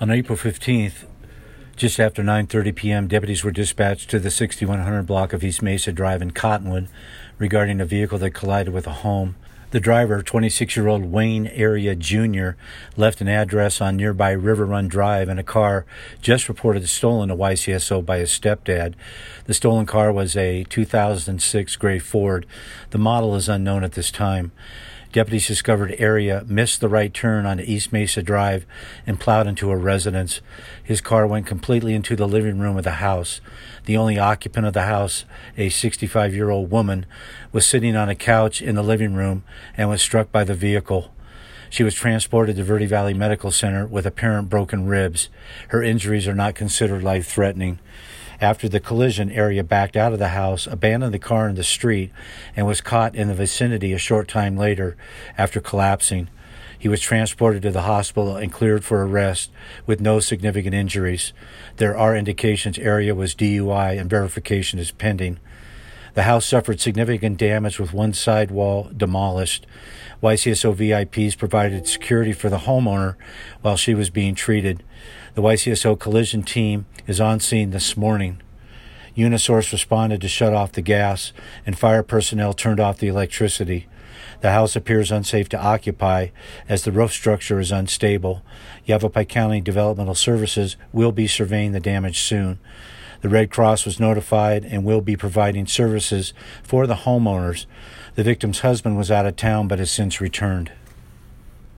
On April 15th, just after 9:30 p.m., deputies were dispatched to the 6100 block of East Mesa Drive in Cottonwood regarding a vehicle that collided with a home. The driver, 26-year-old Wayne Area Jr., left an address on nearby River Run Drive in a car just reported stolen to YCSO by his stepdad. The stolen car was a 2006 gray Ford. The model is unknown at this time. Deputies discovered Area missed the right turn on East Mesa Drive and plowed into a residence. His car went completely into the living room of the house. The only occupant of the house, a 65-year-old woman, was sitting on a couch in the living room and was struck by the vehicle. She was transported to Verde Valley Medical Center with apparent broken ribs. Her injuries are not considered life-threatening. After the collision, Area backed out of the house, abandoned the car in the street, and was caught in the vicinity a short time later after collapsing. He was transported to the hospital and cleared for arrest with no significant injuries. There are indications Area was DUI and verification is pending. The house suffered significant damage with one side wall demolished. YCSO VIPs provided security for the homeowner while she was being treated. The YCSO collision team is on scene this morning. Unisource responded to shut off the gas, and fire personnel turned off the electricity. The house appears unsafe to occupy as the roof structure is unstable. Yavapai County Developmental Services will be surveying the damage soon. The Red Cross was notified and will be providing services for the homeowners. The victim's husband was out of town but has since returned.